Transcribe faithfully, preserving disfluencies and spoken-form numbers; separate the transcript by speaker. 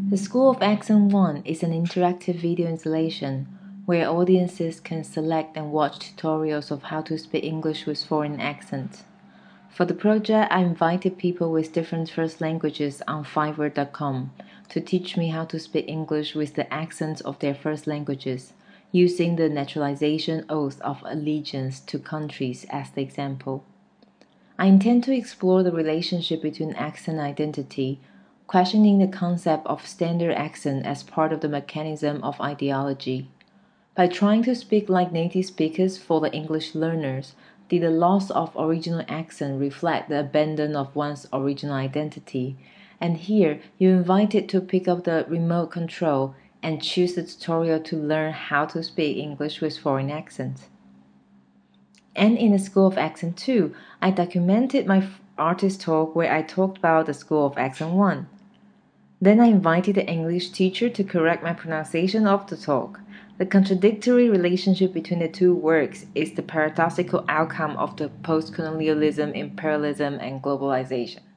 Speaker 1: The School of Accent one is an interactive video installation where audiences can select and watch tutorials of how to speak English with foreign accent. For the project, I invited people with different first languages on Fiverr dot com to teach me how to speak English with the accents of their first languages, using the naturalization oath of allegiance to countries as the example. I intend to explore the relationship between accent and identity, questioning the concept of standard accent as part of the mechanism of ideology. By trying to speak like native speakers for the English learners, did the loss of original accent reflect the abandon of one's original identity? And here, you're invited to pick up the remote control and choose the tutorial to learn how to speak English with foreign accents. And in the School of Accent two, I documented my artist talk where I talked about the School of Accent one. Then I invited the English teacher to correct my pronunciation of the talk. The contradictory relationship between the two works is the paradoxical outcome of the post-colonialism, imperialism, and globalization.